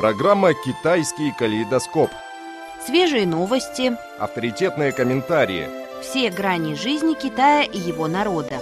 Программа «Китайский калейдоскоп». Свежие новости, Авторитетные комментарии. все грани жизни Китая и его народа.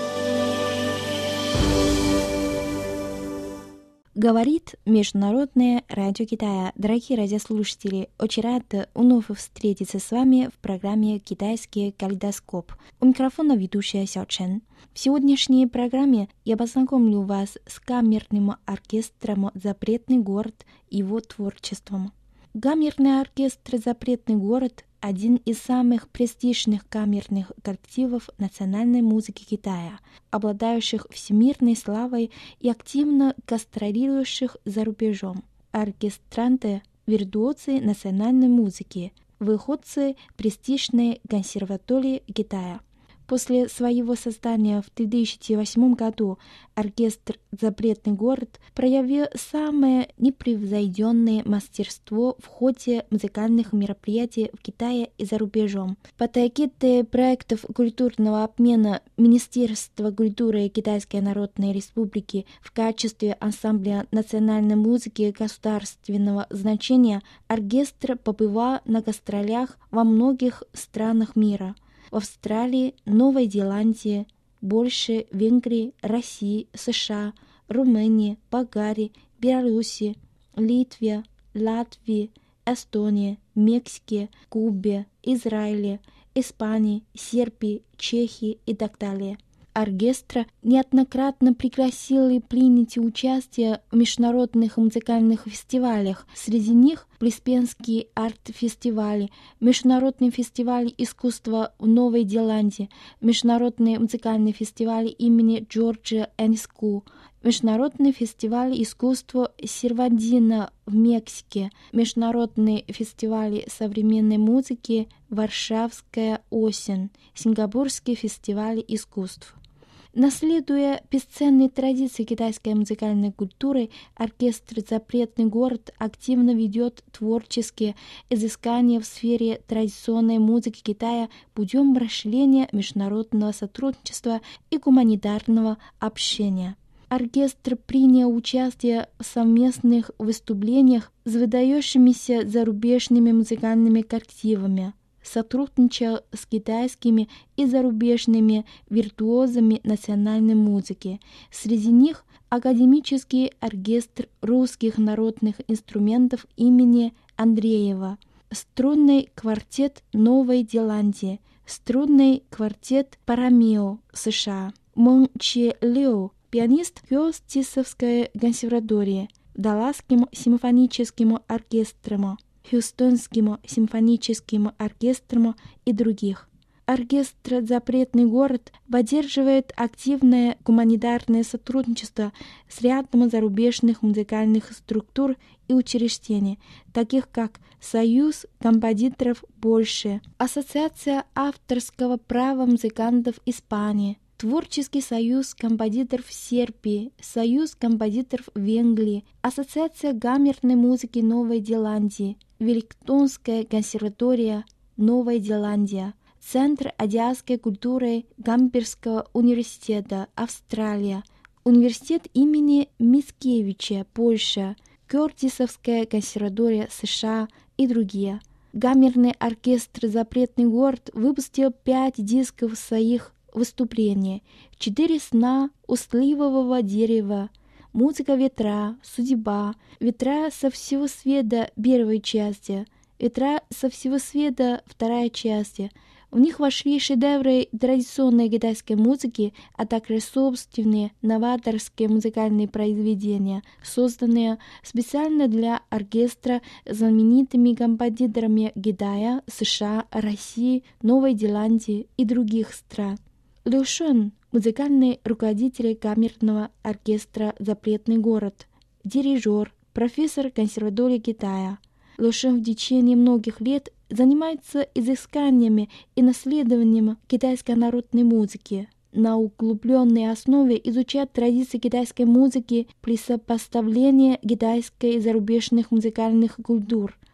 Говорит Международное радио Китая. Дорогие радиослушатели, очень рада вновь встретиться с вами в программе «Китайский калейдоскоп». У микрофона ведущая Сяо Чен. В сегодняшней программе я познакомлю вас с камерным оркестром «Запретный город» и его творчеством. Камерный оркестр «Запретный город» – один из самых престижных камерных коллективов национальной музыки Китая, обладающих всемирной славой и активно гастролирующих за рубежом. Оркестранты – виртуозы национальной музыки, выходцы престижной консерватории Китая. После своего создания в 2008 году оркестр «Запретный город» проявил самое непревзойденное мастерство в ходе музыкальных мероприятий в Китае и за рубежом. Под эгидой проектов культурного обмена Министерства культуры Китайской Народной Республики в качестве ансамбля национальной музыки государственного значения оркестр побывал на гастролях во многих странах мира. В Австралии, Новой Зеландии, Польше, Венгрии, России, США, Румынии, Болгарии, Беларуси, Литве, Латвии, Эстонии, Мексике, Кубе, Израиле, Испании, Сербии, Чехии и так далее. Оркестр неоднократно пригласили принять участие в международных музыкальных фестивалях. Среди них Бриспенский арт-фестиваль, Международный фестиваль искусства в Новой Зеландии, Международный музыкальный фестиваль имени Джорджа Энску, Международный фестиваль искусства Сервандина в Мексике, Международный фестиваль современной музыки «Варшавская осень», Сингапурский фестиваль искусств. Наследуя бесценные традиции китайской музыкальной культуры, оркестр «Запретный город» активно ведет творческие изыскания в сфере традиционной музыки Китая путем расширения международного сотрудничества и гуманитарного общения. Оркестр принял участие в совместных выступлениях с выдающимися зарубежными музыкальными коллективами, сотрудничал с китайскими и зарубежными виртуозами национальной музыки. Среди них академический оркестр русских народных инструментов имени Андреева, струнный квартет Новой Зеландии, струнный квартет Парамео, США, Мэн Че Лео, пианист Кёстисовской консерватории, Далласским симфоническим оркестром, Хьюстонским симфоническим оркестром и других. Оркестр «Запретный город» поддерживает активное гуманитарное сотрудничество с рядом зарубежных музыкальных структур и учреждений, таких как Союз композиторов Польши, Ассоциация авторского права музыкантов Испании, Творческий союз композиторов Сербии, Союз композиторов Венгрии, Ассоциация камерной музыки Новой Зеландии, Веллингтонская консерватория Новая Зеландия, Центр азиатской культуры Гамбургского университета Австралия, Университет имени Мицкевича Польша, Кёртисовская консерватория США и другие. Камерный оркестр «Запретный город» выпустил 5 дисков своих выступления, 4 сна у сливового дерева, музыка ветра, судьба, ветра со всего света первой части, ветра со всего света вторая часть. В них вошли шедевры традиционной китайской музыки, а также собственные новаторские музыкальные произведения, созданные специально для оркестра знаменитыми композиторами Китая, США, России, Новой Зеландии и других стран. Лю Шен, музыкальный руководитель камерного оркестра «Запретный город», дирижер, профессор консерватории Китая. Лю Шен в течение многих лет занимается изысканиями и наследованием китайской народной музыки. На углубленной основе изучает традиции китайской музыки при сопоставлении китайской и зарубежных музыкальных культур.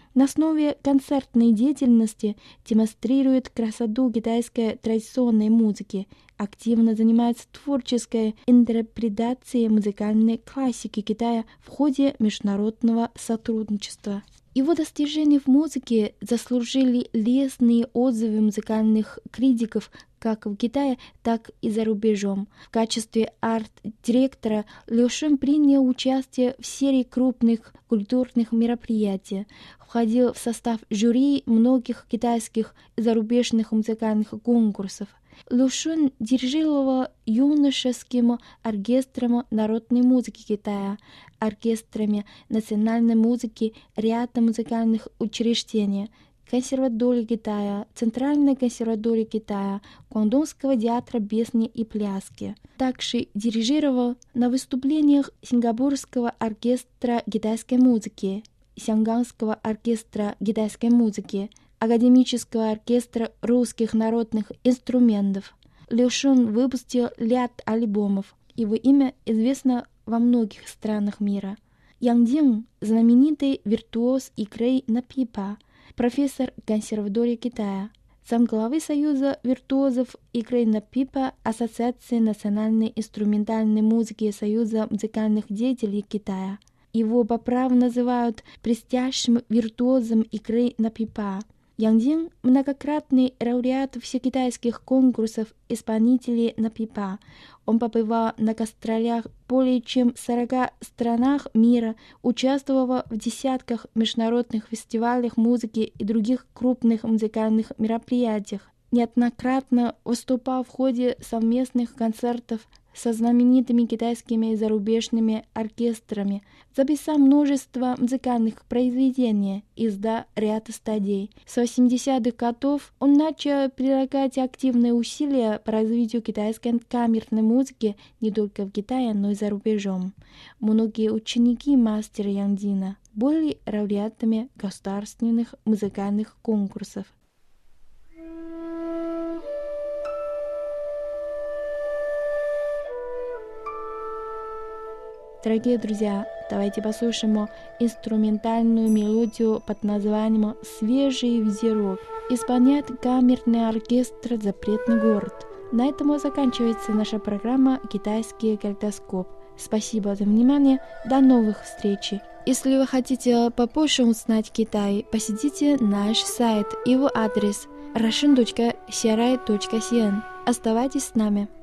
На основе концертной деятельности демонстрирует красоту китайской традиционной музыки, активно занимается творческой интерпретацией музыкальной классики Китая в ходе международного сотрудничества. Его достижения в музыке заслужили лестные отзывы музыкальных критиков как в Китае, так и за рубежом. В качестве арт-директора Лю Шun принял участие в серии крупных культурных мероприятий, входил в состав жюри многих китайских и зарубежных музыкальных конкурсов. Лю Шун дирижировал юношеским оркестром народной музыки Китая, оркестрами национальной музыки ряда музыкальных учреждений, консерватории Китая, Центральной консерватории Китая, Гуандунского театра песни и пляски. Также дирижировал на выступлениях Сингапурского оркестра китайской музыки, Сянганского оркестра китайской музыки, Академического оркестра русских народных инструментов. Лю Шун выпустил ряд альбомов. Его имя известно во многих странах мира. Ян Дин – знаменитый виртуоз игры на пипа, профессор консерватории Китая, замглавы Союза виртуозов игры на пипа Ассоциации национальной инструментальной музыки Союза музыкальных деятелей Китая. Его по праву называют блестящим виртуозом игры на пипа. Ян Дин – многократный лауреат всекитайских конкурсов исполнителей на пипа. Он побывал на гастролях более чем в 40 странах мира, участвовал в десятках международных фестивалях музыки и других крупных музыкальных мероприятиях. Неоднократно выступал в ходе совместных концертов со знаменитыми китайскими и зарубежными оркестрами, записал множество музыкальных произведений, издал ряд стадий. С 80-х годов он начал прилагать активные усилия по развитию китайской камерной музыки не только в Китае, но и за рубежом. Многие ученики мастера Ян Дина были лауреатами государственных музыкальных конкурсов. Дорогие друзья, давайте послушаем инструментальную мелодию под названием «Свежий ветерок». Исполняет камерный оркестр «Запретный город». На этом заканчивается наша программа «Китайский калейдоскоп». Спасибо за внимание. До новых встреч. Если вы хотите побольше узнать Китай, посетите наш сайт. Его адрес russian.cri.cn. Оставайтесь с нами.